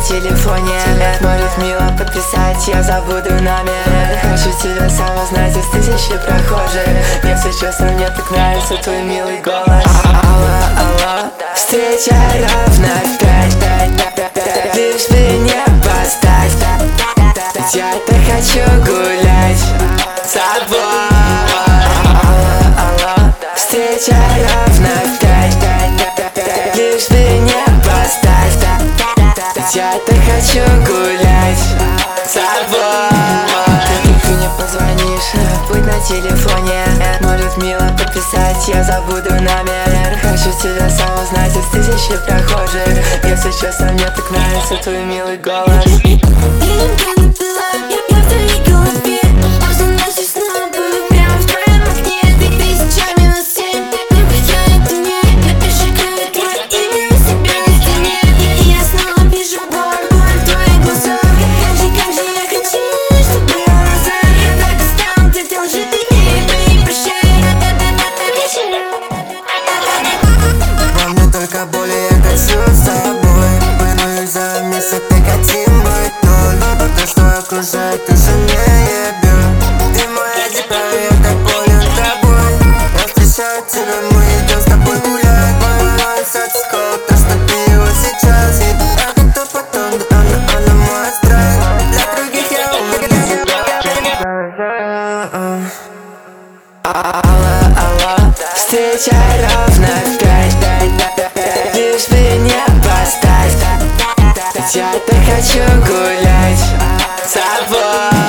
телефоне. Может мило подписать, я забуду номер. Хочу тебя сам узнать из тысячи прохожих. Если честно, мне так нравится твой милый голос. Алло, алло, встреча ровно в 5. Лишь бы не поставь. Я-то хочу гулять с тобой. Алло, алло, встреча ровно в 5. Лишь бы не поставь. Я-то хочу гулять с тобой. Ты мне позвонишь, будь на телефоне. Может мило подписать, я забуду номер. Хочу тебя сам узнать из тысячи прохожих. Если честно, мне так нравится твой милый голос. Только боли я хочу с тобой. Порой за месяц так хотим быть только. То, что окружает, уже не ебет. Ты моя дикая, я так болен тобой. Я встречаю тебя, мы идем с тобой гулять. Мой садскол, то, что ты его сейчас. А кто потом, да она мой страх. Для других я умею. Алло, алло, встреча ровно в 5. Лишь бы не поставь. Я-то хочу гулять с тобой.